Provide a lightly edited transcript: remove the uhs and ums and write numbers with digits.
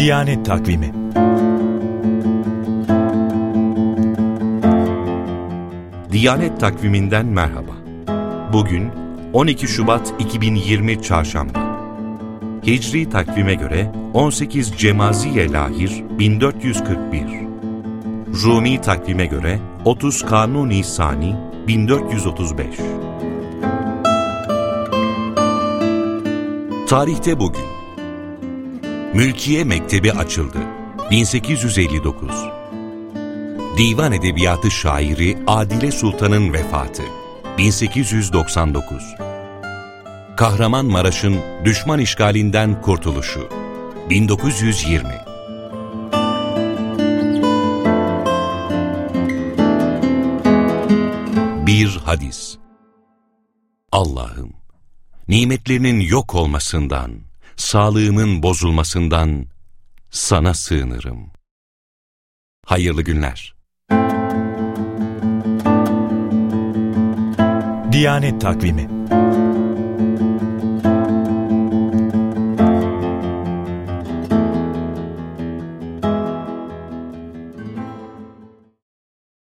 Diyanet Takvimi. Diyanet Takviminden merhaba. Bugün 12 Şubat 2020 Çarşamba. Hicri takvime göre 18 Cemaziye Lahir 1441. Rumi takvime göre 30 Kanuni Sani 1435. Tarihte bugün. Mülkiye Mektebi açıldı. 1859. Divan Edebiyatı şairi Adile Sultan'ın vefatı. 1899. Kahramanmaraş'ın düşman işgalinden kurtuluşu. 1920. Bir hadis. Allah'ım, nimetlerinin yok olmasından, sağlığımın bozulmasından sana sığınırım. Hayırlı günler. Diyanet Takvimi.